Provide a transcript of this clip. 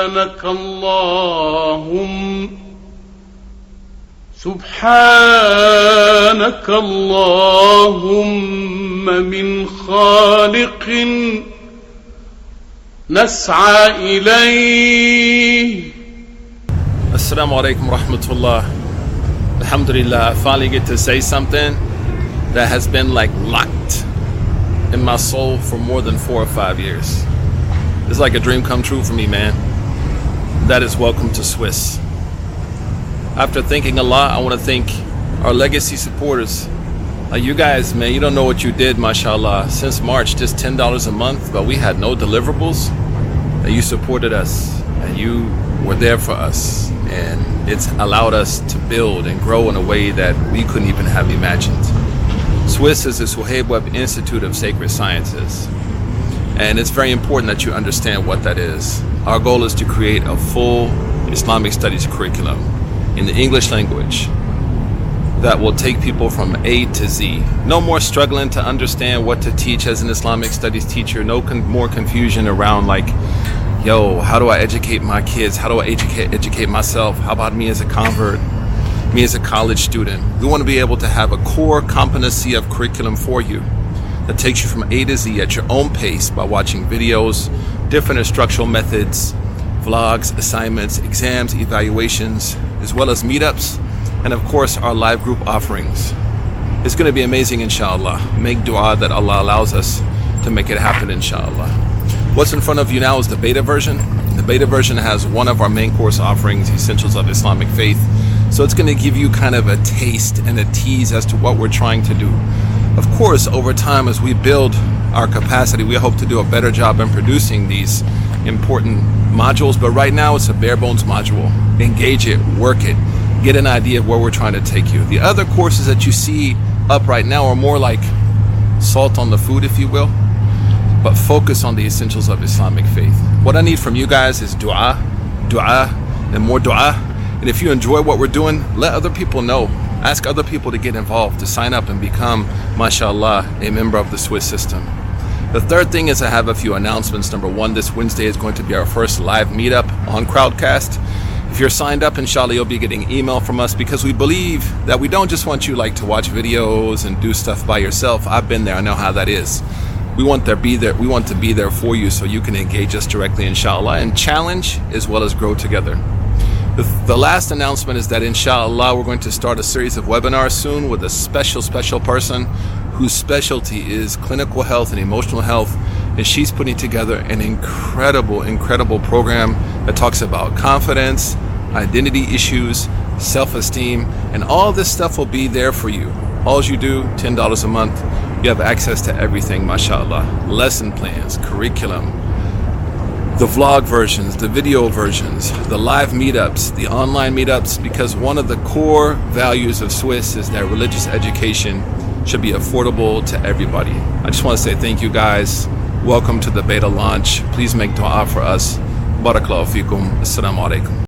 سبحانك اللهم من خالق نسعى إليه. Assalamu alaikum rahmatullah. Alhamdulillah, I finally get to say something that has been like locked in my soul for more than 4 or 5 years. It's like a dream come true for me, man. That is welcome to Swiss. After thinking a lot, I want to thank our legacy supporters. You guys, man, you don't know what you did, mashallah. Since March, just $10 a month, but we had no deliverables. And you supported us, and you were there for us. And it's allowed us to build and grow in a way that we couldn't even have imagined. Swiss is the Suhaib Webb Institute of Sacred Sciences. And it's very important that you understand what that is. Our goal is to create a full Islamic studies curriculum in the English language that will take people from A to Z. No more struggling to understand what to teach as an Islamic studies teacher. No more confusion around like, yo, how do I educate my kids? How do I educate myself? How about me as a convert? Me as a college student? We want to be able to have a core competency of curriculum for you that takes you from A to Z at your own pace by watching videos, different instructional methods, vlogs, assignments, exams, evaluations, as well as meetups, and of course our live group offerings. It's going to be amazing, inshallah. Make dua that Allah allows us to make it happen, inshallah. What's in front of you now is the beta version. The beta version has one of our main course offerings, Essentials of Islamic Faith. So it's going to give you kind of a taste and a tease as to what we're trying to do. Of course, over time, as we build our capacity, we hope to do a better job in producing these important modules, but right now it's a bare bones module. Engage it, work it, get an idea of where we're trying to take you. The other courses that you see up right now are more like salt on the food, if you will, but focus on the essentials of Islamic faith. What I need from you guys is dua, and more dua. And if you enjoy what we're doing, let other people know. Ask other people to get involved, to sign up and become, mashallah, a member of the Swiss system. The third thing is I have a few announcements. Number one, this Wednesday is going to be our first live meetup on Crowdcast. If you're signed up, inshallah, you'll be getting email from us because we believe that we don't just want you like to watch videos and do stuff by yourself. I've been there, I know how that is. We want to be there for you so you can engage us directly, inshallah, and challenge as well as grow together. The last announcement is that inshallah we're going to start a series of webinars soon with a special person whose specialty is clinical health and emotional health, and she's putting together an incredible program that talks about confidence, identity issues, self-esteem, and all this stuff will be there for you. All you do, $10 a month, you have access to everything, mashallah. Lesson plans, curriculum, the vlog versions, the video versions, the live meetups, the online meetups, because one of the core values of Swiss is that religious education should be affordable to everybody. I just want to say thank you guys. Welcome to the beta launch. Please make dua for us. Barakallahu feekum. Assalamu alaikum.